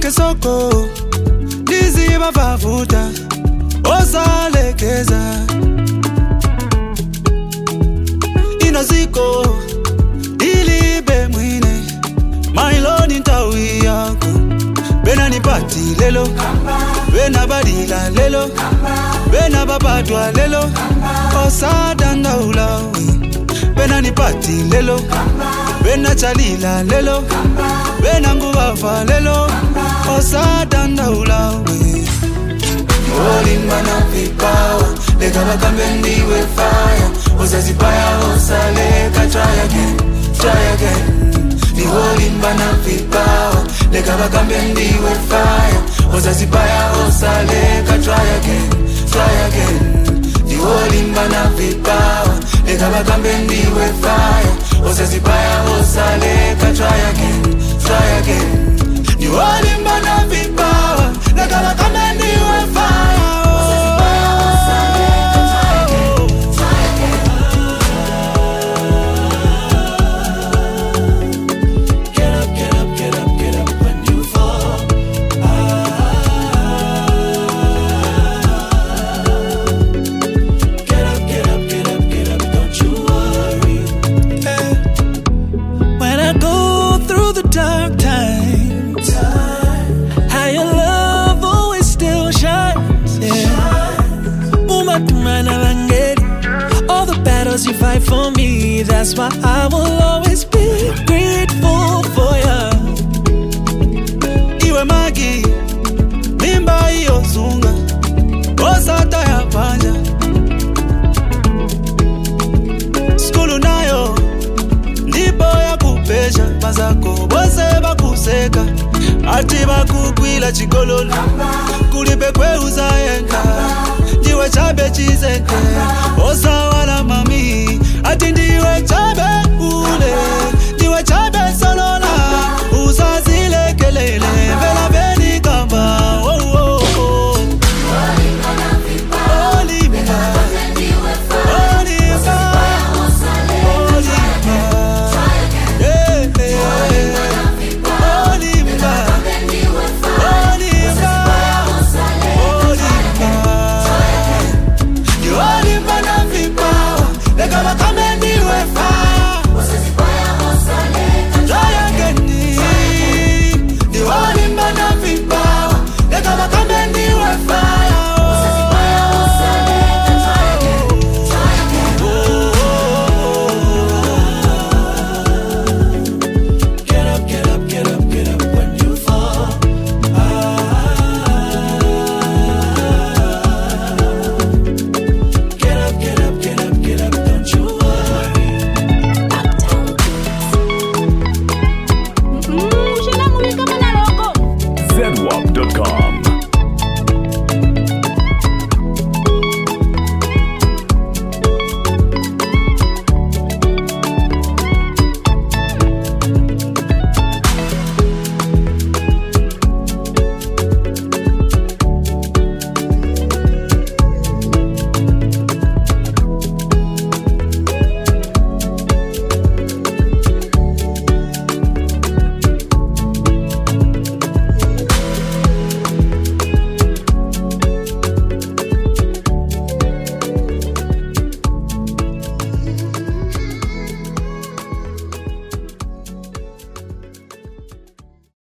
Nifike soko Niziba bavuta Osalekeza Inaziko Ilibe mwine Mailoni ntawi yako Bena nipati lelo Bena badila lelo Bena babadwa lelo Osada ndaulawi Bena nipati lelo Bena chalila lelo Bena ngubafa lelo Osada ndaulawi Olimba na vipawa Lega bakambendiwe fire Osazipaya osaleka try again, try again Ni olimba na vipawa Lega bakambendiwe fire Osazipaya osaleka try again, try again Ni olimba na vipawa Lega bakambendiwe fire Osazipaya osaleka try again, try again Ni olimba na vipawa Lega bakambendiwe fire Osazipaya osaleka try again, try again Get up, get up, get up, get up when you fall Get up, get up, get up, get up, don't you worry When I go through the dark times How your love always still shines All the battles you fight for me That's why I will always be grateful for you Iwe magi Mimba iyo zunga Osata ya panja Skulu nayo Ndipo ya kupesha Mazako bose bakuseka Ati bakukwila chikololo Kulipe kwe uzayenga Ndiwe chabe chizeke Osa wala mami Ati ndiwe chabe